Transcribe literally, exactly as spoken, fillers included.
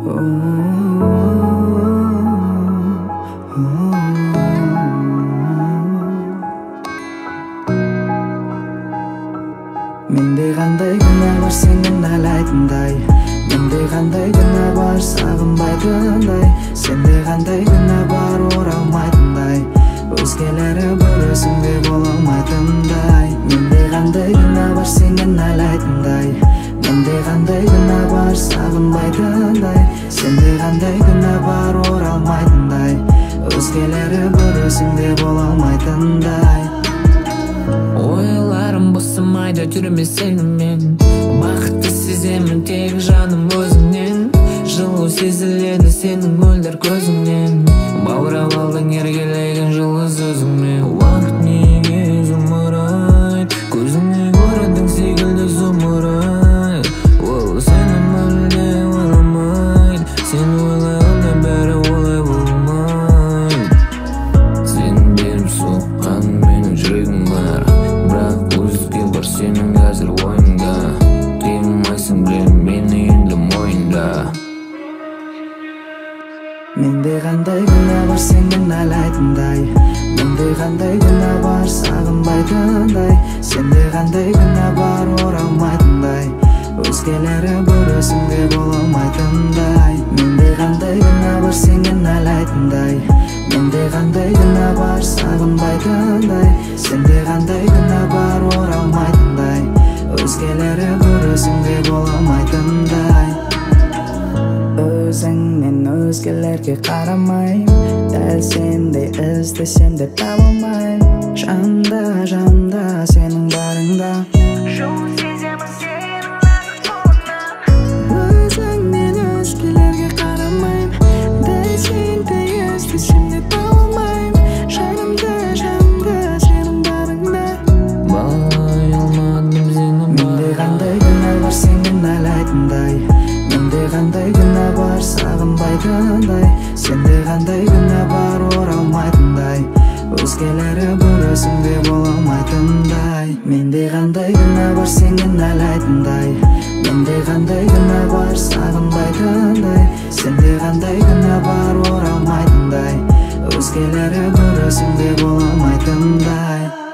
Менде қандай күнә бар сенің айлайтындай, менде қандай күнә бар сағынбайтындай, сенде қандай күнә бар оралмайтындай, өзгелері бір өзіңде бола алмайтындай. Менде қандай күнә бар сенің айлайтындай, менде қандай күнә бар сағынбайтындай, сенде қандай күнә бар оралмайтындай, өзгелері бір өзіңде бола алмайтындай. Ойларым босамайды жүрме сенімен, бақытты сеземін тек жаным өзіңнен, жылу сезіледі сенің мөлдір көзіңнен, баурап алдың еркелеген жұлдыз өзіңмен. Уақыт неге зымырайды, көзіңе көріндің секілді зымырайды, ол сені мүлде ойламайды, сен ойлағанда бәрі олай болмайды. Сен беріп соққан менің жүрегім бар, бірақ өзге бар сенің қазір ойыңда, қимайсың білем мені енді мойында. Менде қандай күнә бар сенің айлайтындай, менде қандай күнә бар сағынбайтындай, сенде қандай күнә бар оралмайтындай, өзгелері бір өзіңде бола алмайтындай. Менде қандай күнә бар сенің айлайтындай, менде қандай күнә бар сағынбайтындай, сенде қандай күнә бар оралмайтындай, өзгелері бір өзіңде бола алмайтындай. Өзіңнен өзгелерге қарамайым, дәл сендей іздесем де таба алмайым, жанда жанда сенің барыңда. Өзіңнен өзгелерге қарамайым, дәл сендей іздесем де таба алмайым, жанымда жанымда сенің барыңда. Бағалай алмадым сені. Менде қандай күнә бар сенің айлайтындай, менде қандай күнә бар сағынбайтындай, сенде қандай күнә бар оралмайтындай, өзгелері бір өзіңде бола алмайтындай. Менде қандай күнә бар сенің айлайтындай, менде қандай күнә бар сағынбайтындай, сенде қандай күнә бар оралмайтындай, өзгелері бір өзіңде бола алмайтындай.